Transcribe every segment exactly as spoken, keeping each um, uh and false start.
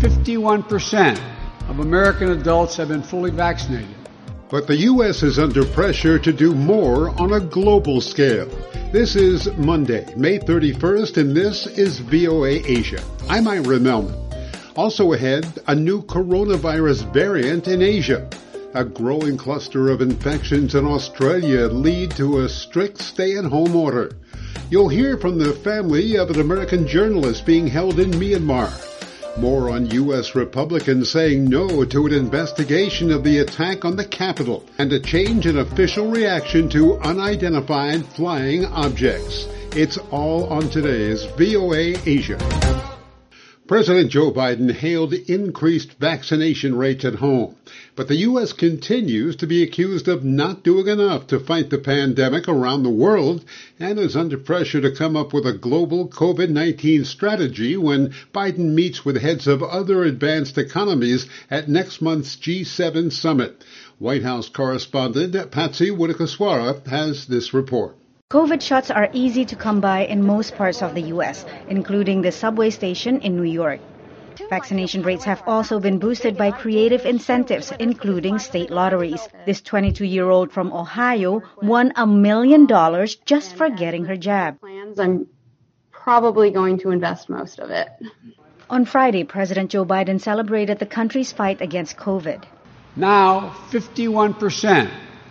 fifty-one percent of American adults have been fully vaccinated. But the U S is under pressure to do more on a global scale. This is Monday, May thirty-first, and this is V O A Asia. I'm Ira Melman. Also ahead, a new coronavirus variant in Asia. A growing cluster of infections in Australia lead to a strict stay-at-home order. You'll hear from the family of an American journalist being held in Myanmar. More on U S Republicans saying no to an investigation of the attack on the Capitol, and a change in official reaction to unidentified flying objects. It's all on today's V O A Asia. President Joe Biden hailed increased vaccination rates at home, but the U S continues to be accused of not doing enough to fight the pandemic around the world and is under pressure to come up with a global COVID nineteen strategy when Biden meets with heads of other advanced economies at next month's G seven summit. White House correspondent Patsy Widakuswara has this report. COVID shots are easy to come by in most parts of the U S, including the subway station in New York. Vaccination rates have also been boosted by creative incentives, including state lotteries. This twenty-two-year-old from Ohio won a million dollars just for getting her jab. I'm probably going to invest most of it. On Friday, President Joe Biden celebrated the country's fight against COVID. Now, fifty-one percent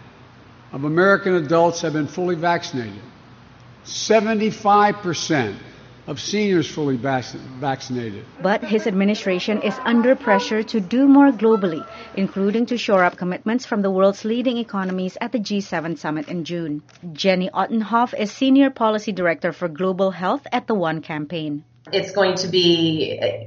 of American adults have been fully vaccinated. seventy-five percent of seniors fully vac- vaccinated. But his administration is under pressure to do more globally, including to shore up commitments from the world's leading economies at the G seven summit in June. Jenny Ottenhoff is Senior Policy Director for Global Health at the One Campaign. It's going to be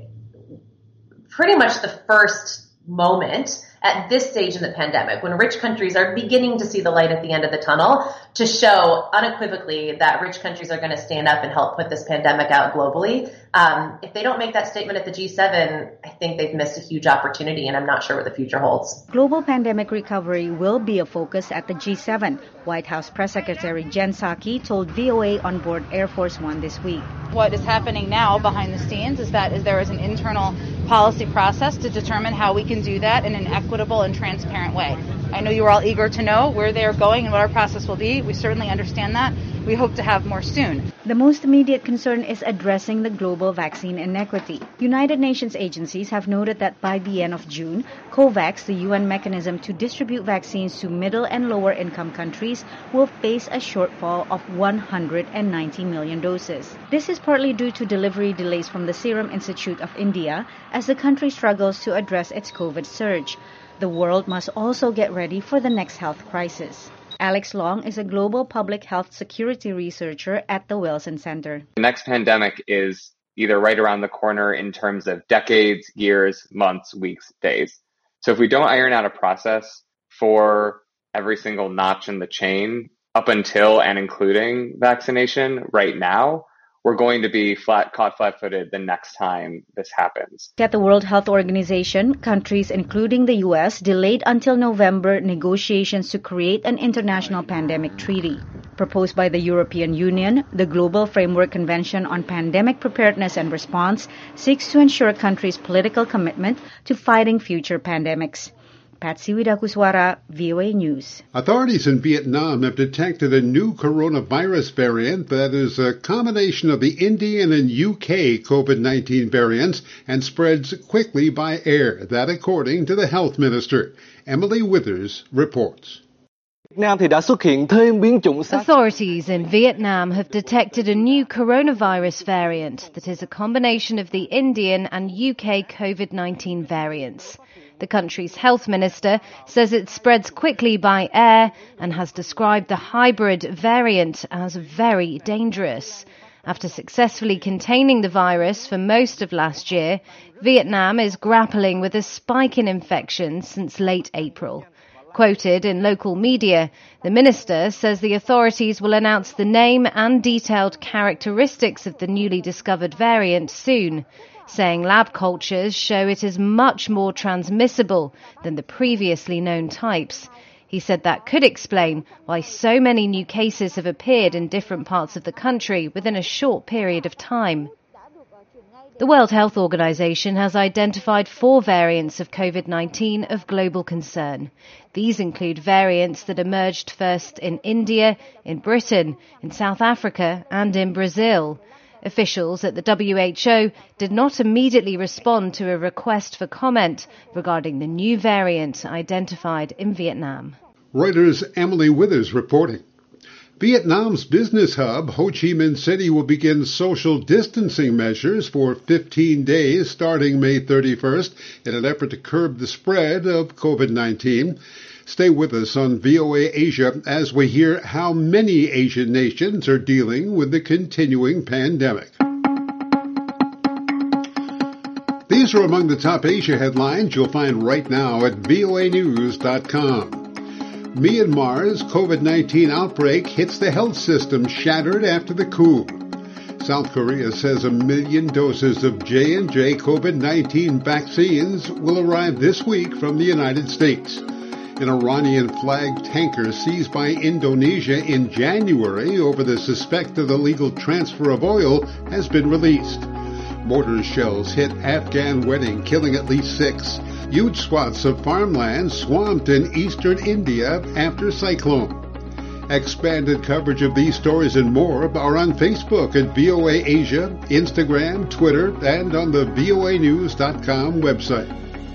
pretty much the first moment at this stage in the pandemic, when rich countries are beginning to see the light at the end of the tunnel, to show unequivocally that rich countries are going to stand up and help put this pandemic out globally. Um, if they don't make that statement at the G seven, I think they've missed a huge opportunity, and I'm not sure what the future holds. Global pandemic recovery will be a focus at the G seven. White House Press Secretary Jen Psaki told V O A on board Air Force One this week. What is happening now behind the scenes is that is there is an internal policy process to determine how we can do that in an equitable and transparent way. I know you're all eager to know where they're going and what our process will be. We certainly understand that. We hope to have more soon. The most immediate concern is addressing the global vaccine inequity. United Nations agencies have noted that by the end of June, COVAX, the U N mechanism to distribute vaccines to middle and lower income countries, will face a shortfall of one hundred ninety million doses. This is partly due to delivery delays from the Serum Institute of India as the country struggles to address its COVID surge. The world must also get ready for the next health crisis. Alex Long is a global public health security researcher at the Wilson Center. The next pandemic is either right around the corner in terms of decades, years, months, weeks, days. So if we don't iron out a process for every single notch in the chain up until and including vaccination right now, we're going to be flat, caught flat-footed the next time this happens. At the World Health Organization, countries including the U S delayed until November negotiations to create an international pandemic treaty. Proposed by the European Union, the Global Framework Convention on Pandemic Preparedness and Response seeks to ensure countries' political commitment to fighting future pandemics. Patsy Widakuswara, V O A News. Authorities in Vietnam have detected a new coronavirus variant that is a combination of the Indian and U K COVID nineteen variants and spreads quickly by air. That according to the health minister. Emily Withers reports. Authorities in Vietnam have detected a new coronavirus variant that is a combination of the Indian and U K COVID nineteen variants. The country's health minister says it spreads quickly by air and has described the hybrid variant as very dangerous. After successfully containing the virus for most of last year, Vietnam is grappling with a spike in infections since late April. Quoted in local media, the minister says the authorities will announce the name and detailed characteristics of the newly discovered variant soon, saying lab cultures show it is much more transmissible than the previously known types. He said that could explain why so many new cases have appeared in different parts of the country within a short period of time. The World Health Organization has identified four variants of COVID nineteen of global concern. These include variants that emerged first in India, in Britain, in South Africa and in Brazil. Officials at the W H O did not immediately respond to a request for comment regarding the new variant identified in Vietnam. Reuters' Emily Withers reporting. Vietnam's business hub, Ho Chi Minh City, will begin social distancing measures for fifteen days starting May thirty-first in an effort to curb the spread of COVID nineteen. Stay with us on V O A Asia as we hear how many Asian nations are dealing with the continuing pandemic. These are among the top Asia headlines you'll find right now at V O A news dot com. Myanmar's COVID nineteen outbreak hits the health system shattered after the coup. South Korea says a million doses of J and J COVID nineteen vaccines will arrive this week from the United States. An Iranian-flagged tanker seized by Indonesia in January over the suspect of illegal transfer of oil has been released. Mortar shells hit Afghan wedding, killing at least six. Huge swaths of farmland swamped in eastern India after cyclone. Expanded coverage of these stories and more are on Facebook at V O A Asia, Instagram, Twitter, and on the V O A news dot com website.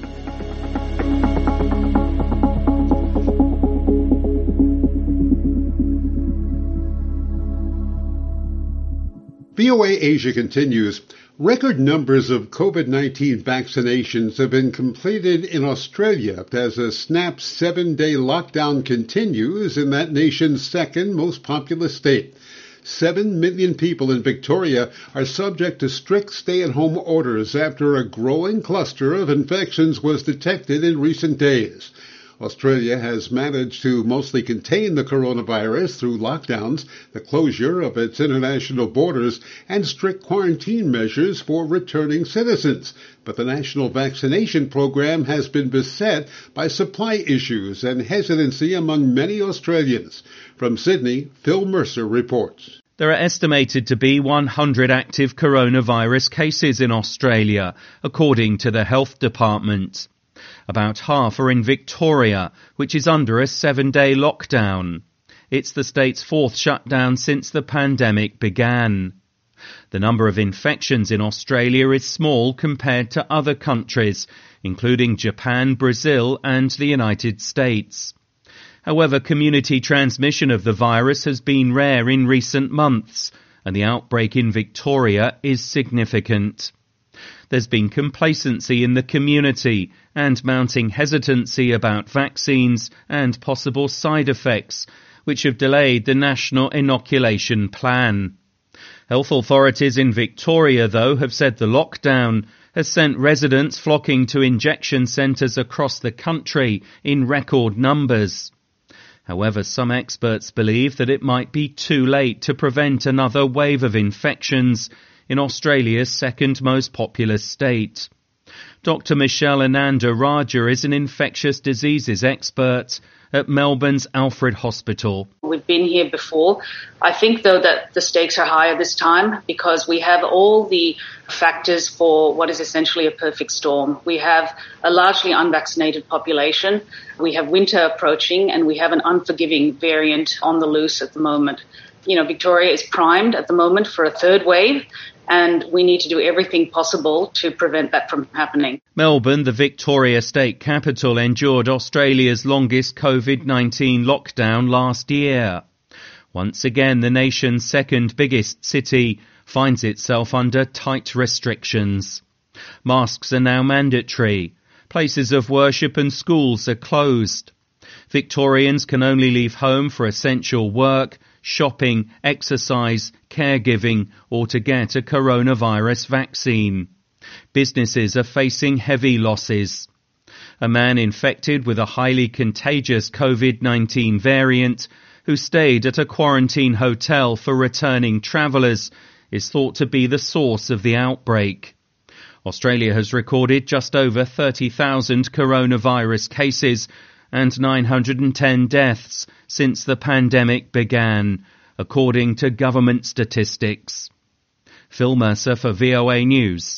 V O A Asia continues. Record numbers of COVID nineteen vaccinations have been completed in Australia as a snap seven-day lockdown continues in that nation's second most populous state. Seven million people in Victoria are subject to strict stay-at-home orders after a growing cluster of infections was detected in recent days. Australia has managed to mostly contain the coronavirus through lockdowns, the closure of its international borders, and strict quarantine measures for returning citizens. But the national vaccination program has been beset by supply issues and hesitancy among many Australians. From Sydney, Phil Mercer reports. There are estimated to be one hundred active coronavirus cases in Australia, according to the Health Department. About half are in Victoria, which is under a seven-day lockdown. It's the state's fourth shutdown since the pandemic began. The number of infections in Australia is small compared to other countries, including Japan, Brazil and the United States. However, community transmission of the virus has been rare in recent months, and the outbreak in Victoria is significant. There's been complacency in the community and mounting hesitancy about vaccines and possible side effects, which have delayed the national inoculation plan. Health authorities in Victoria, though, have said the lockdown has sent residents flocking to injection centres across the country in record numbers. However, some experts believe that it might be too late to prevent another wave of infections in Australia's second most populous state. Doctor Michelle Ananda Raja is an infectious diseases expert at Melbourne's Alfred Hospital. We've been here before. I think, though, that the stakes are higher this time because we have all the factors for what is essentially a perfect storm. We have a largely unvaccinated population. We have winter approaching and we have an unforgiving variant on the loose at the moment. You know, Victoria is primed at the moment for a third wave, and we need to do everything possible to prevent that from happening. Melbourne, the Victoria state capital, endured Australia's longest COVID nineteen lockdown last year. Once again, the nation's second biggest city finds itself under tight restrictions. Masks are now mandatory. Places of worship and schools are closed. Victorians can only leave home for essential work, shopping, exercise, caregiving, or to get a coronavirus vaccine. Businesses are facing heavy losses. A man infected with a highly contagious COVID nineteen variant who stayed at a quarantine hotel for returning travellers is thought to be the source of the outbreak. Australia has recorded just over thirty thousand coronavirus cases and nine hundred ten deaths since the pandemic began, according to government statistics. Phil Mercer for V O A News,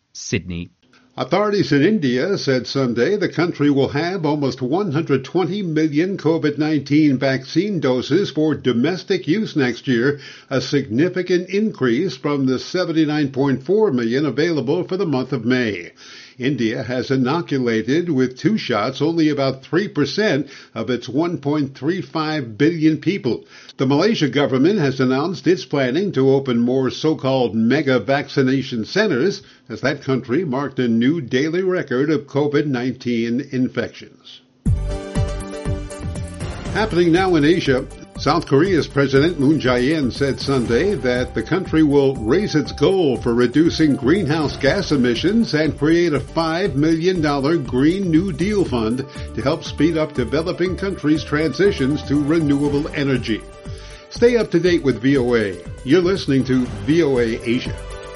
Sydney. Authorities in India said Sunday the country will have almost one hundred twenty million COVID nineteen vaccine doses for domestic use next year, a significant increase from the seventy-nine point four million available for the month of May. India has inoculated with two shots only about three percent of its one point three five billion people. The Malaysia government has announced it's planning to open more so-called mega vaccination centers as that country marked a new daily record of COVID nineteen infections. Happening now in Asia, South Korea's President Moon Jae-in said Sunday that the country will raise its goal for reducing greenhouse gas emissions and create a five million dollars Green New Deal fund to help speed up developing countries' transitions to renewable energy. Stay up to date with V O A. You're listening to V O A Asia.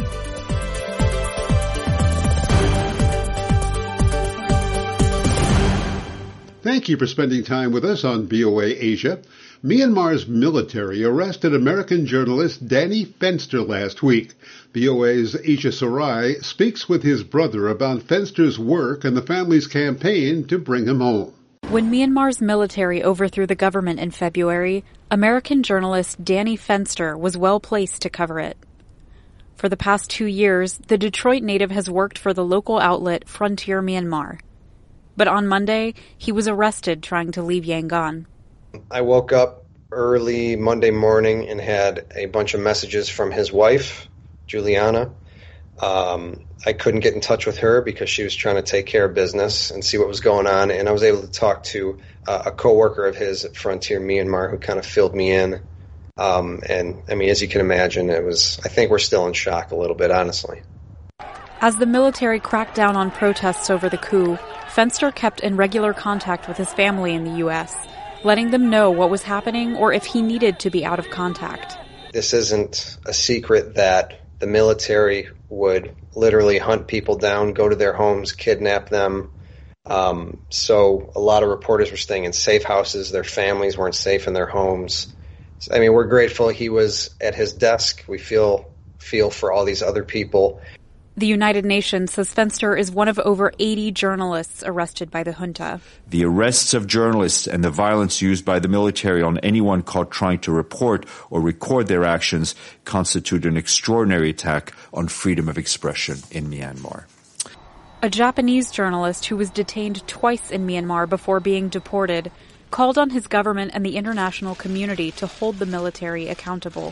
Thank you for spending time with us on V O A Asia. Myanmar's military arrested American journalist Danny Fenster last week. V O A's Isha Sarai speaks with his brother about Fenster's work and the family's campaign to bring him home. When Myanmar's military overthrew the government in February, American journalist Danny Fenster was well placed to cover it. For the past two years, the Detroit native has worked for the local outlet Frontier Myanmar. But on Monday, he was arrested trying to leave Yangon. I woke up early Monday morning and had a bunch of messages from his wife, Juliana. Um, I couldn't get in touch with her because she was trying to take care of business and see what was going on. And I was able to talk to uh, a coworker of his at Frontier Myanmar who kind of filled me in. Um, and, I mean, as you can imagine, it was, I think we're still in shock a little bit, honestly. As the military cracked down on protests over the coup, Fenster kept in regular contact with his family in the U S, letting them know what was happening or if he needed to be out of contact. This isn't a secret that the military would literally hunt people down, go to their homes, kidnap them. Um, so a lot of reporters were staying in safe houses. Their families weren't safe in their homes. I mean, we're grateful he was at his desk. We feel feel for all these other people. The United Nations says Fenster is one of over eighty journalists arrested by the junta. The arrests of journalists and the violence used by the military on anyone caught trying to report or record their actions constitute an extraordinary attack on freedom of expression in Myanmar. A Japanese journalist who was detained twice in Myanmar before being deported called on his government and the international community to hold the military accountable.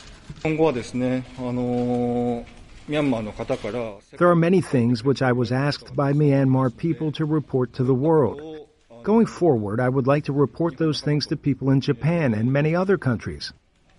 There are many things which I was asked by Myanmar people to report to the world. Going forward, I would like to report those things to people in Japan and many other countries.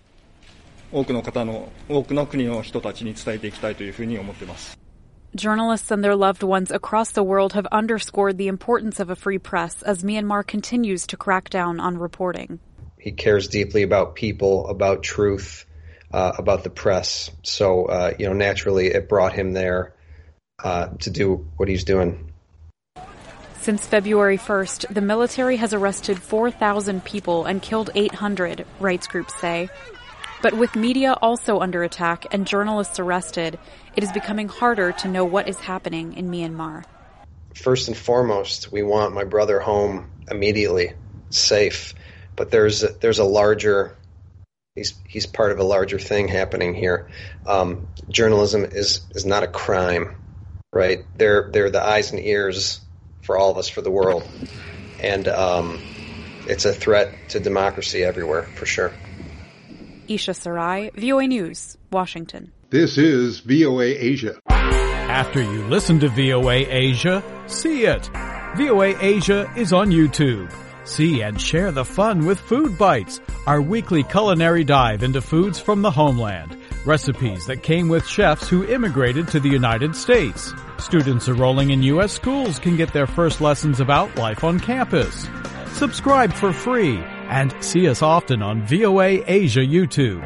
Journalists and their loved ones across the world have underscored the importance of a free press as Myanmar continues to crack down on reporting. He cares deeply about people, about truth, uh, about the press. So, uh, you know, naturally it brought him there uh, to do what he's doing. Since February first, the military has arrested four thousand people and killed eight hundred, rights groups say. But with media also under attack and journalists arrested, it is becoming harder to know what is happening in Myanmar. First and foremost, we want my brother home immediately, safe. But there's a, there's a larger, he's he's part of a larger thing happening here. Um, journalism is, is not a crime, right? They're they're the eyes and ears for all of us, for the world, and um, it's a threat to democracy everywhere, for sure. Isha Sarai, V O A News, Washington. This is V O A Asia. After you listen to V O A Asia, see it. V O A Asia is on YouTube. See and share the fun with Food Bites, our weekly culinary dive into foods from the homeland. Recipes that came with chefs who immigrated to the United States. Students enrolling in U S schools can get their first lessons about life on campus. Subscribe for free and see us often on V O A Asia YouTube.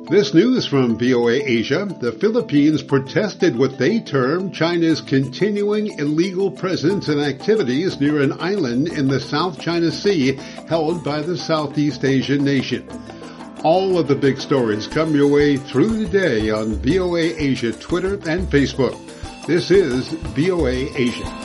This news from V O A Asia. The Philippines protested what they term China's continuing illegal presence and activities near an island in the South China Sea held by the Southeast Asian nation. All of the big stories come your way through the day on V O A Asia Twitter and Facebook. This is V O A Asia.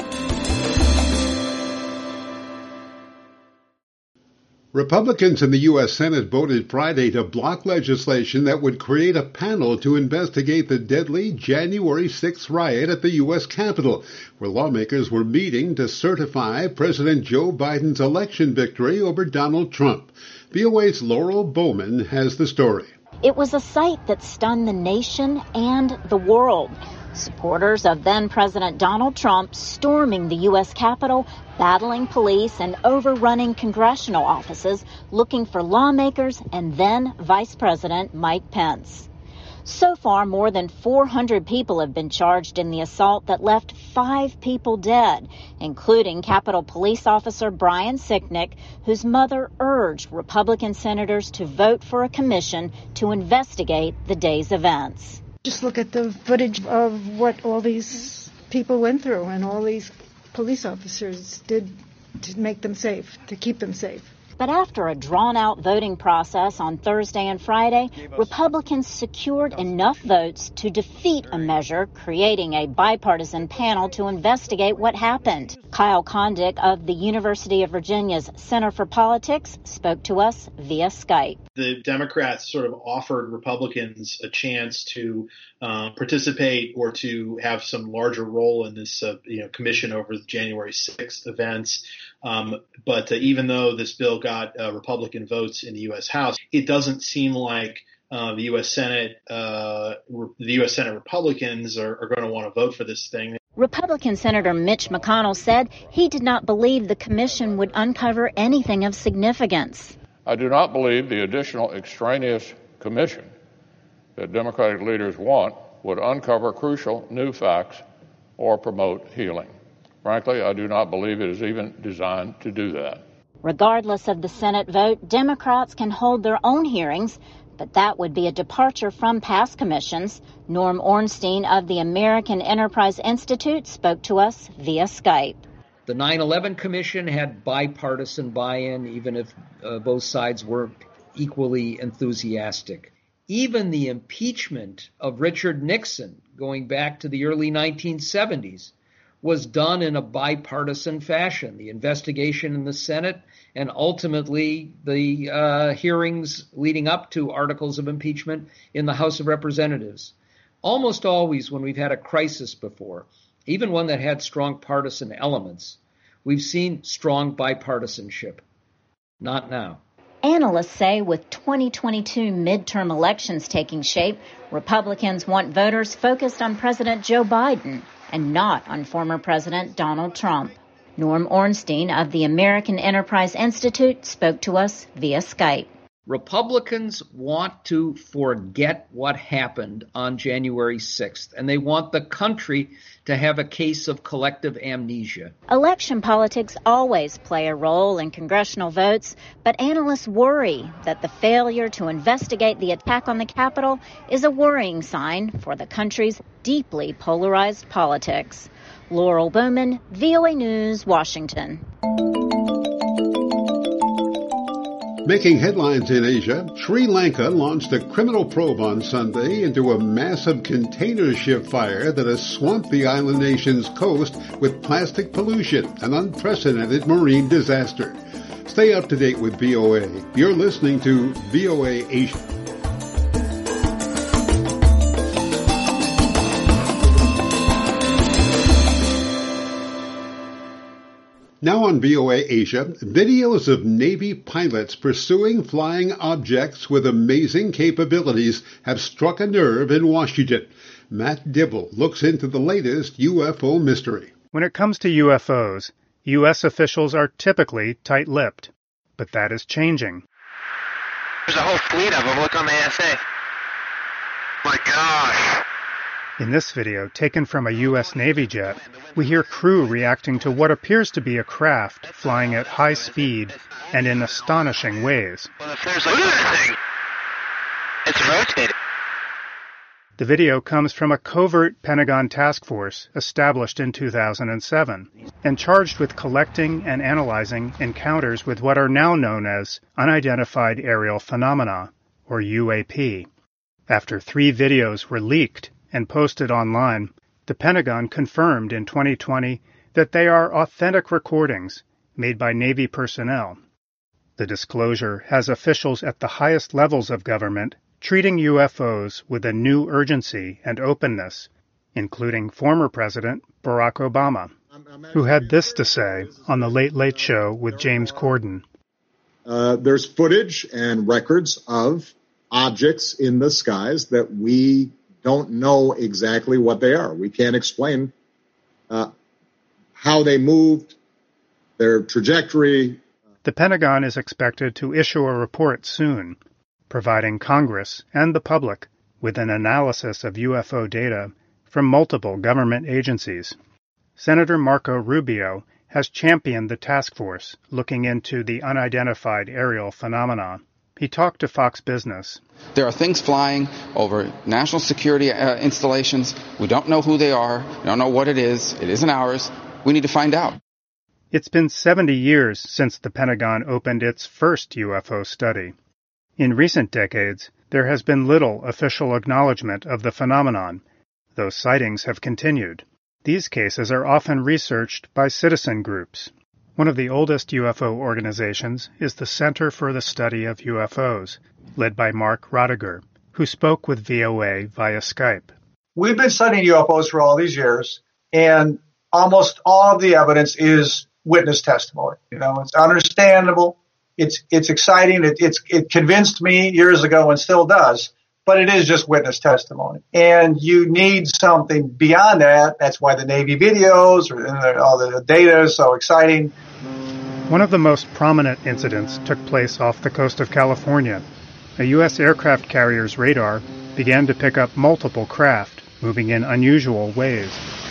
Republicans in the U S Senate voted Friday to block legislation that would create a panel to investigate the deadly January sixth riot at the U S Capitol, where lawmakers were meeting to certify President Joe Biden's election victory over Donald Trump. V O A's Laurel Bowman has the story. It was a sight that stunned the nation and the world. Supporters of then-President Donald Trump storming the U S Capitol, battling police and overrunning congressional offices, looking for lawmakers and then Vice President Mike Pence. So far, more than four hundred people have been charged in the assault that left five people dead, including Capitol Police Officer Brian Sicknick, whose mother urged Republican senators to vote for a commission to investigate the day's events. Just look at the footage of what all these people went through and all these police officers did to make them safe, to keep them safe. But after a drawn-out voting process on Thursday and Friday, Republicans secured enough votes to defeat a measure, creating a bipartisan panel to investigate what happened. Kyle Kondik of the University of Virginia's Center for Politics spoke to us via Skype. The Democrats sort of offered Republicans a chance to uh, participate or to have some larger role in this uh, you know, commission over the January sixth events. Um, but uh, even though this bill got uh, Republican votes in the U S House, it doesn't seem like uh, the U S Senate, uh, re- the U S Senate Republicans are, are going to want to vote for this thing. Republican Senator Mitch McConnell said he did not believe the commission would uncover anything of significance. I do not believe the additional extraneous commission that Democratic leaders want would uncover crucial new facts or promote healing. Frankly, I do not believe it is even designed to do that. Regardless of the Senate vote, Democrats can hold their own hearings, but that would be a departure from past commissions. Norm Ornstein of the American Enterprise Institute spoke to us via Skype. The nine eleven Commission had bipartisan buy-in, even if uh, both sides weren't equally enthusiastic. Even the impeachment of Richard Nixon, going back to the early nineteen seventies, was done in a bipartisan fashion. The investigation in the Senate and ultimately the uh, hearings leading up to articles of impeachment in the House of Representatives. Almost always when we've had a crisis before, even one that had strong partisan elements, we've seen strong bipartisanship. Not now. Analysts say with twenty twenty-two midterm elections taking shape, Republicans want voters focused on President Joe Biden and not on former President Donald Trump. Norm Ornstein of the American Enterprise Institute spoke to us via Skype. Republicans want to forget what happened on January sixth, and they want the country to have a case of collective amnesia. Election politics always play a role in congressional votes, but analysts worry that the failure to investigate the attack on the Capitol is a worrying sign for the country's deeply polarized politics. Laurel Bowman, V O A News, Washington. Making headlines in Asia, Sri Lanka launched a criminal probe on Sunday into a massive container ship fire that has swamped the island nation's coast with plastic pollution, an unprecedented marine disaster. Stay up to date with V O A. You're listening to V O A Asia. Now on V O A Asia, videos of Navy pilots pursuing flying objects with amazing capabilities have struck a nerve in Washington. Matt Dibble looks into the latest U F O mystery. When it comes to U F Os, U S officials are typically tight-lipped. But that is changing. There's a whole fleet of them. Look on the A S A. My gosh. In this video, taken from a U S Navy jet, we hear crew reacting to what appears to be a craft flying at high speed and in astonishing ways. Well, if there's like, look at that thing! It's rotating. The video comes from a covert Pentagon task force established in two thousand seven and charged with collecting and analyzing encounters with what are now known as unidentified aerial phenomena, or U A P. After three videos were leaked and posted online, the Pentagon confirmed in twenty twenty that they are authentic recordings made by Navy personnel. The disclosure has officials at the highest levels of government treating U F Os with a new urgency and openness, including former President Barack Obama, who had this to say on The Late Late Show with James Corden. Uh, there's footage and records of objects in the skies that we don't know exactly what they are. We can't explain uh, how they moved, their trajectory. The Pentagon is expected to issue a report soon, providing Congress and the public with an analysis of U F O data from multiple government agencies. Senator Marco Rubio has championed the task force looking into the unidentified aerial phenomena. He talked to Fox Business. There are things flying over national security uh, installations. We don't know who they are. We don't know what it is. It isn't ours. We need to find out. It's been seventy years since the Pentagon opened its first U F O study. In recent decades, there has been little official acknowledgement of the phenomenon, though sightings have continued. These cases are often researched by citizen groups. One of the oldest U F O organizations is the Center for the Study of U F Os, led by Mark Roediger, who spoke with V O A via Skype. We've been studying U F Os for all these years, and almost all of the evidence is witness testimony. You know, it's understandable. It's it's exciting. It, it's it convinced me years ago and still does, but it is just witness testimony. And you need something beyond that. That's why the Navy videos or all the data is so exciting. One of the most prominent incidents took place off the coast of California. A U S aircraft carrier's radar began to pick up multiple craft moving in unusual ways.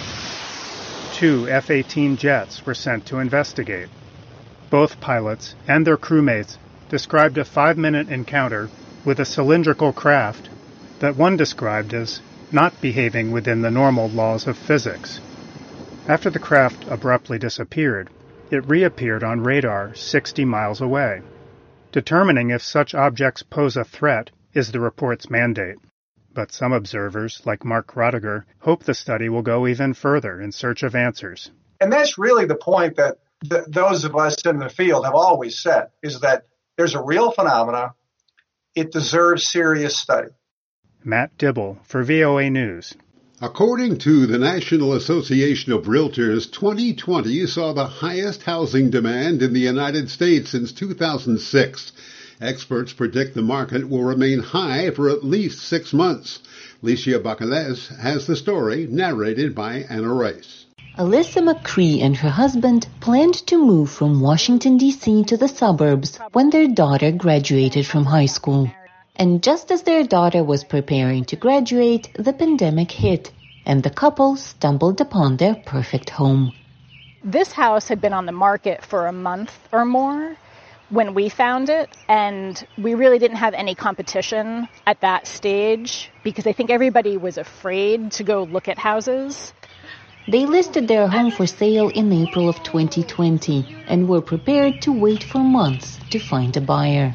Two F eighteen jets were sent to investigate. Both pilots and their crewmates described a five-minute encounter with a cylindrical craft that one described as not behaving within the normal laws of physics. After the craft abruptly disappeared, it reappeared on radar sixty miles away. Determining if such objects pose a threat is the report's mandate. But some observers, like Mark Roediger, hope the study will go even further in search of answers. And that's really the point that th- those of us in the field have always said, is that there's a real phenomena. It deserves serious study. Matt Dibble for V O A News. According to the National Association of Realtors, twenty twenty saw the highest housing demand in the United States since two thousand six. Experts predict the market will remain high for at least six months. Licia Bacalez has the story narrated by Anna Rice. Alyssa McCree and her husband planned to move from Washington, D C to the suburbs when their daughter graduated from high school. And just as their daughter was preparing to graduate, the pandemic hit, and the couple stumbled upon their perfect home. This house had been on the market for a month or more when we found it, and we really didn't have any competition at that stage because I think everybody was afraid to go look at houses. They listed their home for sale in April of twenty twenty and were prepared to wait for months to find a buyer.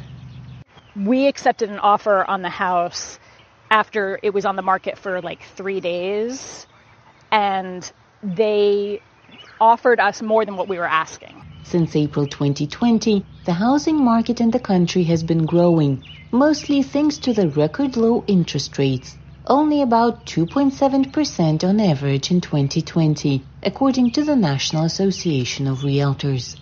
We accepted an offer on the house after it was on the market for like three days, and they offered us more than what we were asking. Since April twenty twenty, the housing market in the country has been growing, mostly thanks to the record low interest rates, only about two point seven percent on average in twenty twenty, according to the National Association of Realtors.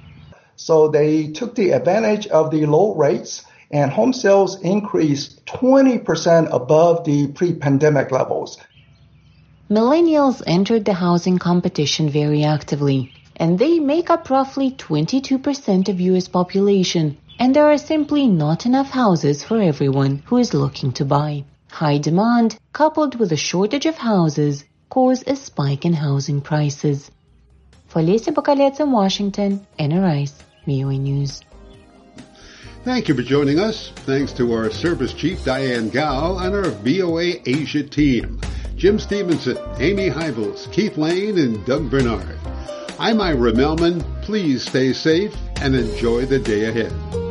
So they took the advantage of the low rates, and home sales increased twenty percent above the pre-pandemic levels. Millennials entered the housing competition very actively, and they make up roughly twenty-two percent of U S population, and there are simply not enough houses for everyone who is looking to buy. High demand, coupled with a shortage of houses, cause a spike in housing prices. For Licia Bacalez in Washington, Anna Rice, V O A News. Thank you for joining us. Thanks to our Service Chief Diane Gao and our V O A Asia team, Jim Stevenson, Amy Hybels, Keith Lane, and Doug Bernard. I'm Ira Melman. Please stay safe and enjoy the day ahead.